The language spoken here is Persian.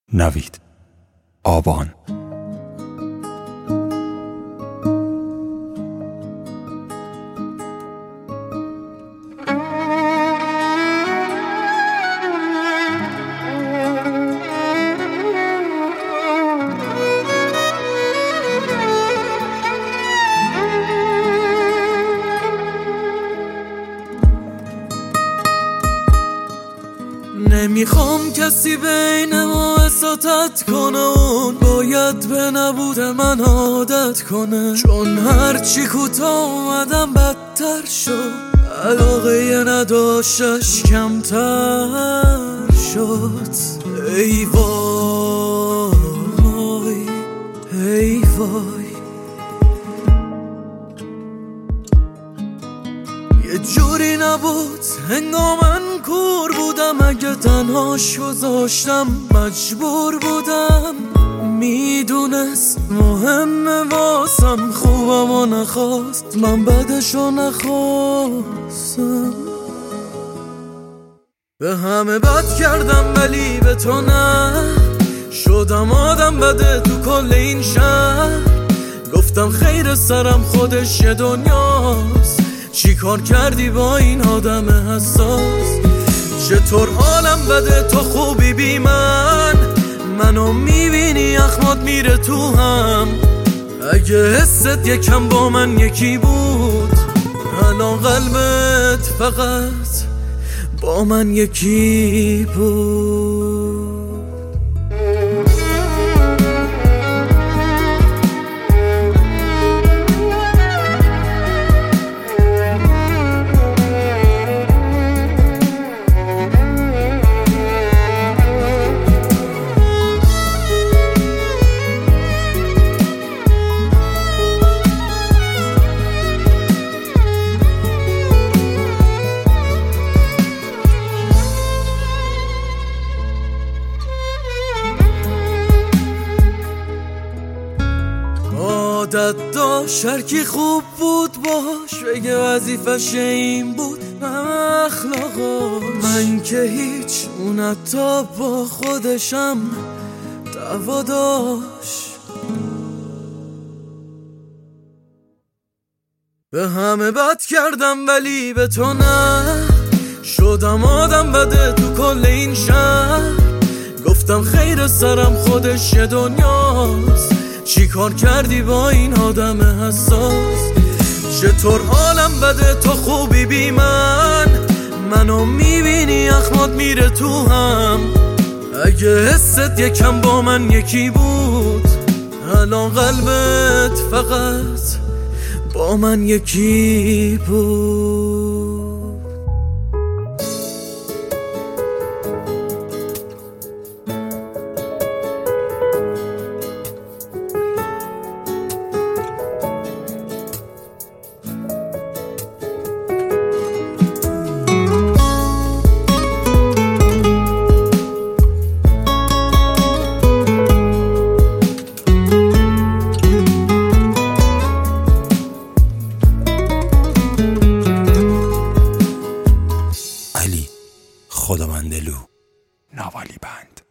نوید آبان. نمیخوام کسی بین ما اساتت کنه، اون باید به نبود من عادت کنه، چون هرچی کوتاه اومدم بدتر شد، علاقه نداشتش کمتر شد. ای وای ای وای، یه جوری نبود هنگام من کور بودم، اگه تنهاش گذاشتم مجبور بودم، میدونست مهمه واسم، خوبم و نخواست من بدشو نخواستم. به همه بد کردم ولی به تو نه، شدم آدم بده تو کل این شهر، گفتم خیر سرم خودش یه دنیاست، چی کار کردی با این آدم حساس؟ چطور حالم بده تو خوبی بی من، منو میبینی اخمات میره تو هم، اگه حست یکم با من یکی بود، الان قلبت فقط با من یکی بود. عادت داشت هرکی خوب بود باش، بگه وظیفش این بود اخلاقاش، من که هیچ، اون حتی با خودشم دعوا داشت. به همه بد کردم ولی به تو نه، شدم آدم بده تو کل این شهر، گفتم خیر سرم خودش یه دنیاست، چی کار کردی با این آدم حساس؟ چطور حالم بده تو خوبی بی من، منو میبینی اخمات میره تو هم، اگه حست یکم با من یکی بود، الان قلبت فقط با من یکی بود. علی خداوندلو، نوالی بند.